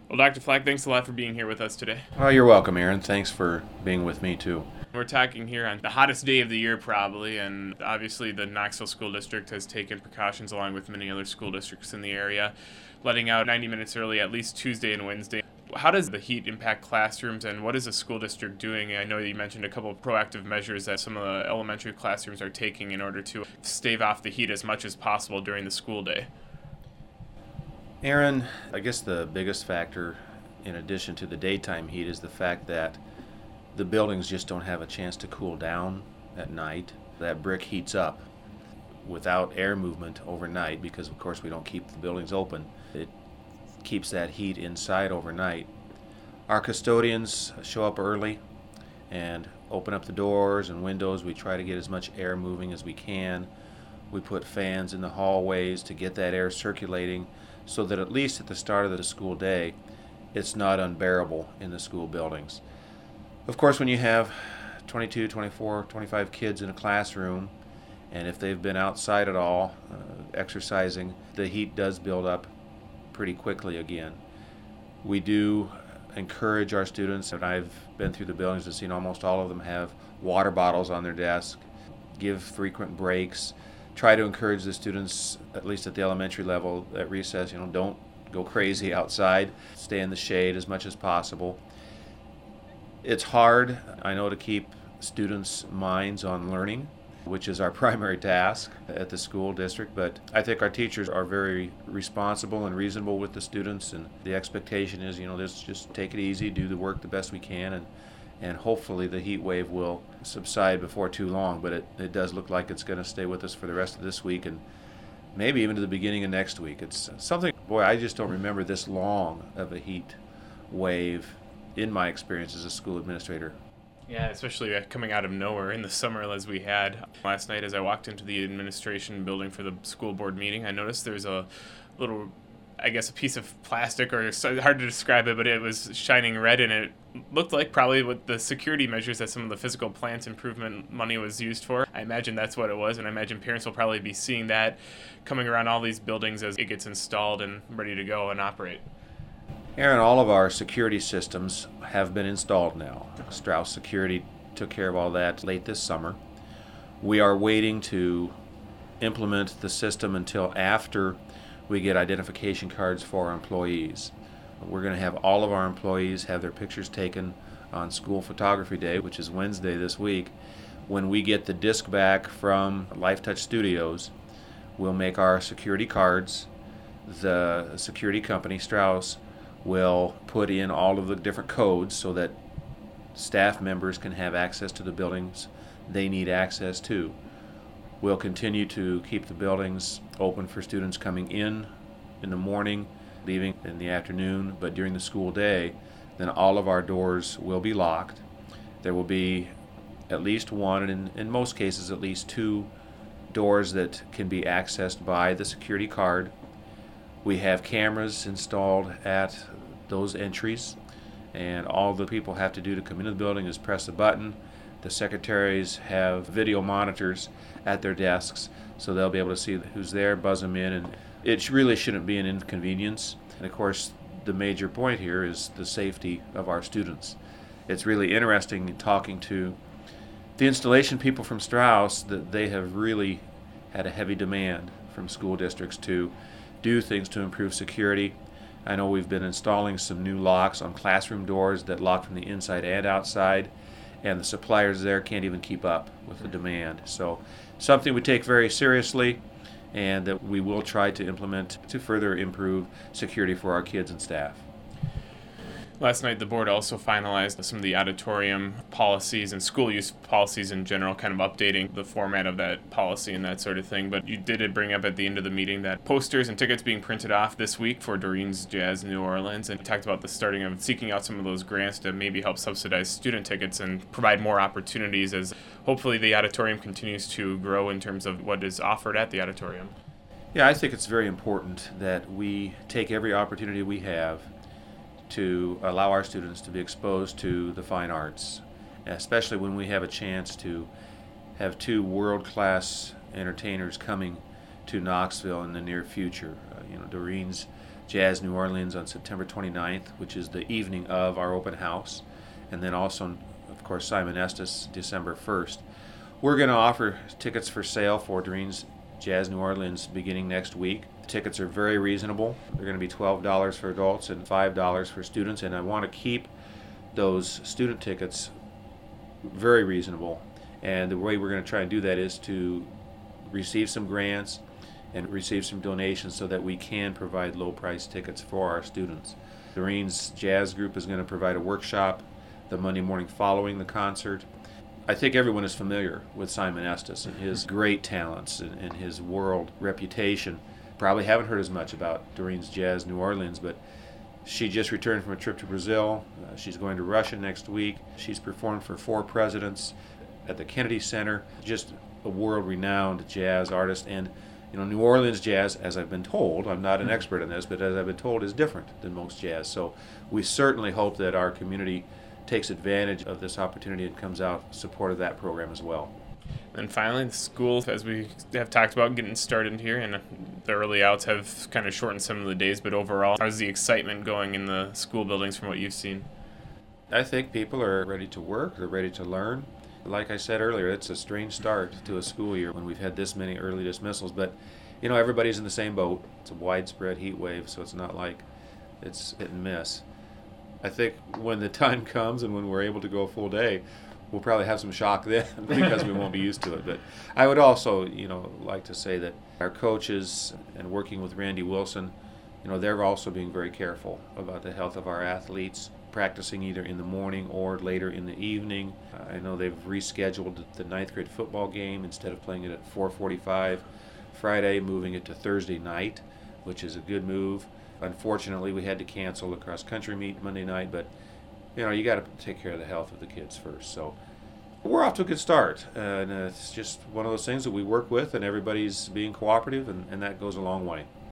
Well, Dr. Flack, thanks a lot for being here with us today. Oh, you're welcome, Aaron. Thanks for being with me, too. We're talking here on the hottest day of the year, probably, and obviously the Knoxville School District has taken precautions along with many other school districts in the area, letting out 90 minutes early at least Tuesday and Wednesday. How does the heat impact classrooms, and what is the school district doing? I know you mentioned a couple of proactive measures that some of the elementary classrooms are taking in order to stave off the heat as much as possible during the school day. Aaron, I guess the biggest factor, in addition to the daytime heat, is the fact that the buildings just don't have a chance to cool down at night. That brick heats up without air movement overnight because, of course, we don't keep the buildings open. It keeps that heat inside overnight. Our custodians show up early and open up the doors and windows. We try to get as much air moving as we can. We put fans in the hallways to get that air circulating so that at least at the start of the school day, it's not unbearable in the school buildings. Of course, when you have 22, 24, 25 kids in a classroom, and if they've been outside at all, exercising, the heat does build up pretty quickly again. We do encourage our students, and I've been through the buildings and seen almost all of them have water bottles on their desk, give frequent breaks, try to encourage the students, at least at the elementary level, at recess, don't go crazy outside, stay in the shade as much as possible. It's hard, I know, to keep students' minds on learning, which is our primary task at the school district, but I think our teachers are very responsible and reasonable with the students, and the expectation is, let's just take it easy, do the work the best we can, and hopefully the heat wave will subside before too long, but it does look like it's going to stay with us for the rest of this week and maybe even to the beginning of next week. It's something, boy, I just don't remember this long of a heat wave in my experience as a school administrator. Yeah, especially coming out of nowhere in the summer as we had. Last night as I walked into the administration building for the school board meeting, I noticed there's a little, I guess, a piece of plastic, or it's hard to describe it, but it was shining red, and it looked like probably what the security measures that some of the physical plant improvement money was used for. I imagine that's what it was, and I imagine parents will probably be seeing that coming around all these buildings as it gets installed and ready to go and operate. Aaron, all of our security systems have been installed now. Strauss Security took care of all that late this summer. We are waiting to implement the system until after we get identification cards for our employees. We're going to have all of our employees have their pictures taken on School Photography Day, which is Wednesday this week. When we get the disc back from LifeTouch Studios, we'll make our security cards. The security company, Strauss, will put in all of the different codes so that staff members can have access to the buildings they need access to. We'll continue to keep the buildings open for students coming in the morning, leaving in the afternoon, but during the school day, then all of our doors will be locked. There will be at least one, and in most cases at least two doors that can be accessed by the security card. We have cameras installed at those entries, and all the people have to do to come into the building is press a button. The secretaries have video monitors at their desks, so they'll be able to see who's there, buzz them in, and it really shouldn't be an inconvenience. And of course, the major point here is the safety of our students. It's really interesting talking to the installation people from Strauss that they have really had a heavy demand from school districts to do things to improve security. I know we've been installing some new locks on classroom doors that lock from the inside and outside, and the suppliers there can't even keep up with the demand. So something we take very seriously and that we will try to implement to further improve security for our kids and staff. Last night, the board also finalized some of the auditorium policies and school use policies in general, kind of updating the format of that policy and that sort of thing. But you did bring up at the end of the meeting that posters and tickets being printed off this week for Doreen's Jazz New Orleans, and you talked about the starting of seeking out some of those grants to maybe help subsidize student tickets and provide more opportunities as hopefully the auditorium continues to grow in terms of what is offered at the auditorium. Yeah, I think it's very important that we take every opportunity we have to allow our students to be exposed to the fine arts, especially when we have a chance to have two world-class entertainers coming to Knoxville in the near future. Doreen's Jazz New Orleans on September 29th, which is the evening of our open house, and then also, of course, Simon Estes December 1st. We're going to offer tickets for sale for Doreen's Jazz New Orleans beginning next week. The tickets are very reasonable. They're going to be $12 for adults and $5 for students, and I want to keep those student tickets very reasonable. And the way we're going to try and do that is to receive some grants and receive some donations so that we can provide low-price tickets for our students. Doreen's Jazz Group is going to provide a workshop the Monday morning following the concert. I think everyone is familiar with Simon Estes and his great talents and his world reputation. Probably haven't heard as much about Doreen's Jazz New Orleans, but she just returned from a trip to Brazil. She's going to Russia next week. She's performed for 4 presidents at the Kennedy Center. Just a world-renowned jazz artist. And New Orleans jazz, as I've been told, I'm not an expert in this, but as I've been told, is different than most jazz. So we certainly hope that our community takes advantage of this opportunity and comes out in support of that program as well. And finally, the school, as we have talked about, getting started here, and the early outs have kind of shortened some of the days, but overall, how's the excitement going in the school buildings from what you've seen? I think people are ready to work, they're ready to learn. Like I said earlier, it's a strange start to a school year when we've had this many early dismissals, but everybody's in the same boat. It's a widespread heat wave, so it's not like it's hit and miss. I think when the time comes and when we're able to go a full day, we'll probably have some shock then because we won't be used to it. But I would also, like to say that our coaches and working with Randy Wilson, they're also being very careful about the health of our athletes, practicing either in the morning or later in the evening. I know they've rescheduled the 9th grade football game. Instead of playing it at 4:45 Friday, moving it to Thursday night, which is a good move. Unfortunately, we had to cancel the cross-country meet Monday night, but you got to take care of the health of the kids first. So we're off to a good start, and it's just one of those things that we work with, and everybody's being cooperative, and that goes a long way.